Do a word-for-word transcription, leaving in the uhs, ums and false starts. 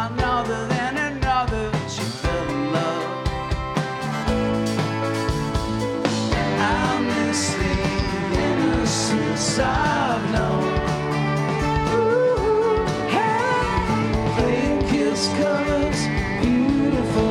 another then another. She fell in love. I miss the innocence I've known. Ooh, hey, plain kiss colors, beautiful.